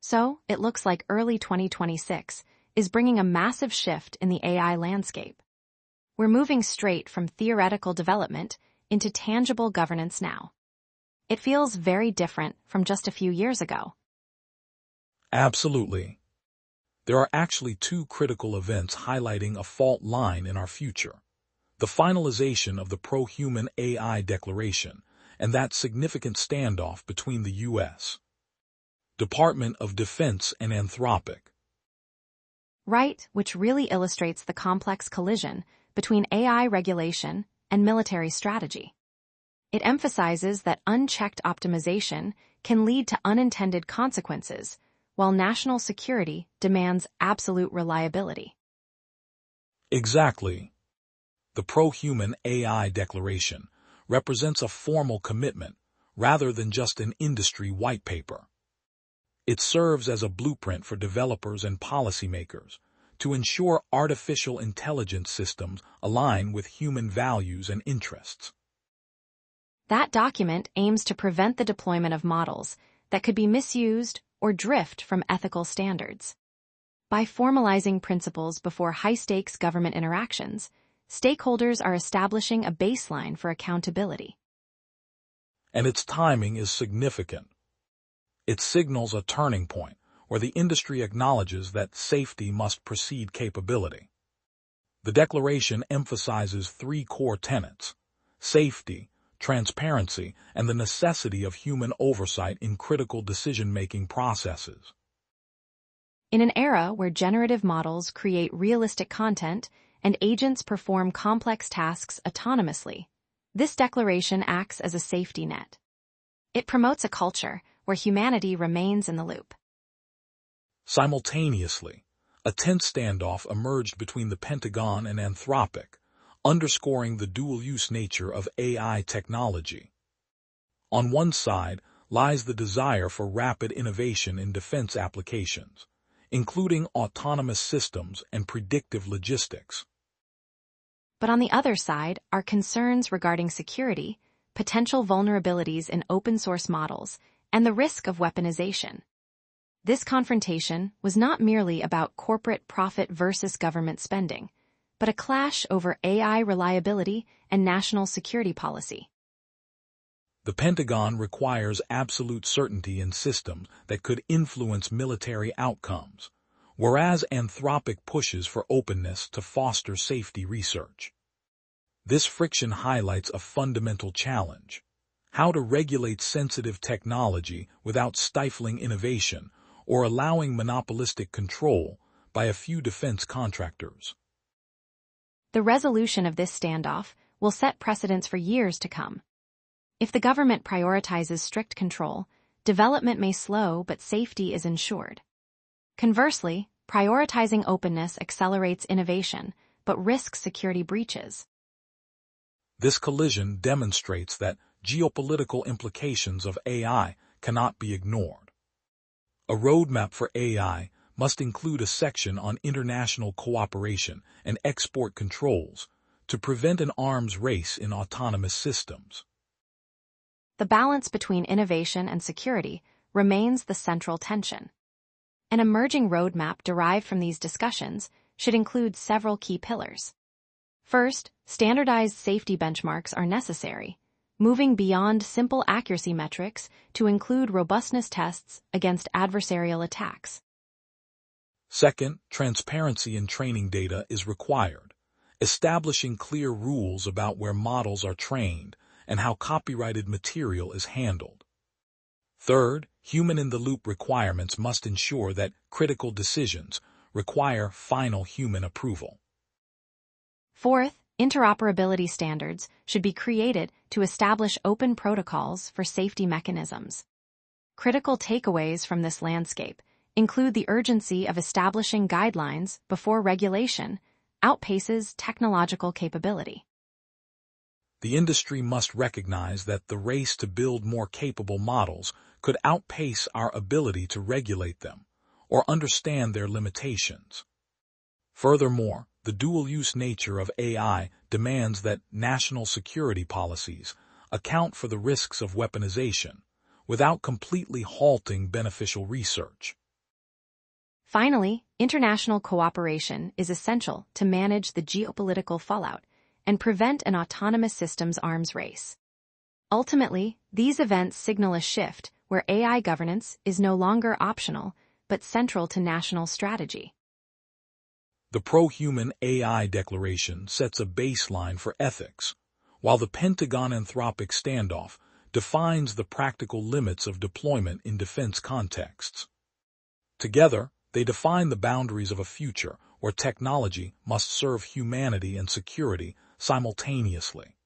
So, it looks like early 2026 is bringing a massive shift in the AI landscape. We're moving straight from theoretical development into tangible governance now. It feels very different from just a few years ago. Absolutely. There are actually two critical events highlighting a fault line in our future: the finalization of the pro-human AI declaration and that significant standoff between the U.S. Department of Defense and Anthropic. Right, which really illustrates the complex collision between AI regulation and military strategy. It emphasizes that unchecked optimization can lead to unintended consequences, while national security demands absolute reliability. Exactly. The pro-human AI declaration represents a formal commitment rather than just an industry white paper. It serves as a blueprint for developers and policymakers to ensure artificial intelligence systems align with human values and interests. That document aims to prevent the deployment of models that could be misused or drift from ethical standards. By formalizing principles before high-stakes government interactions, stakeholders are establishing a baseline for accountability. And its timing is significant. It signals a turning point where the industry acknowledges that safety must precede capability. The declaration emphasizes three core tenets: safety, transparency, and the necessity of human oversight in critical decision-making processes. In an era where generative models create realistic content and agents perform complex tasks autonomously, this declaration acts as a safety net. It promotes a culture where humanity remains in the loop. Simultaneously, a tense standoff emerged between the Pentagon and Anthropic, underscoring the dual-use nature of AI technology. On one side lies the desire for rapid innovation in defense applications, including autonomous systems and predictive logistics. But on the other side are concerns regarding security, potential vulnerabilities in open-source models, and the risk of weaponization. This confrontation was not merely about corporate profit versus government spending, but a clash over AI reliability and national security policy. The Pentagon requires absolute certainty in systems that could influence military outcomes, whereas Anthropic pushes for openness to foster safety research. This friction highlights a fundamental challenge: how to regulate sensitive technology without stifling innovation or allowing monopolistic control by a few defense contractors. The resolution of this standoff will set precedents for years to come. If the government prioritizes strict control, development may slow but safety is ensured. Conversely, prioritizing openness accelerates innovation but risks security breaches. This collision demonstrates that geopolitical implications of AI cannot be ignored. A roadmap for AI must include a section on international cooperation and export controls to prevent an arms race in autonomous systems. The balance between innovation and security remains the central tension. An emerging roadmap derived from these discussions should include several key pillars. First, standardized safety benchmarks are necessary, moving beyond simple accuracy metrics to include robustness tests against adversarial attacks. Second, transparency in training data is required, establishing clear rules about where models are trained and how copyrighted material is handled. Third, human-in-the-loop requirements must ensure that critical decisions require final human approval. Fourth, interoperability standards should be created to establish open protocols for safety mechanisms. Critical takeaways from this landscape include the urgency of establishing guidelines before regulation outpaces technological capability. The industry must recognize that the race to build more capable models could outpace our ability to regulate them or understand their limitations. Furthermore, the dual-use nature of AI demands that national security policies account for the risks of weaponization without completely halting beneficial research. Finally, international cooperation is essential to manage the geopolitical fallout and prevent an autonomous systems arms race. Ultimately, these events signal a shift where AI governance is no longer optional but central to national strategy. The Pro-Human AI Declaration sets a baseline for ethics, while the Pentagon-Anthropic standoff defines the practical limits of deployment in defense contexts. Together, they define the boundaries of a future where technology must serve humanity and security simultaneously.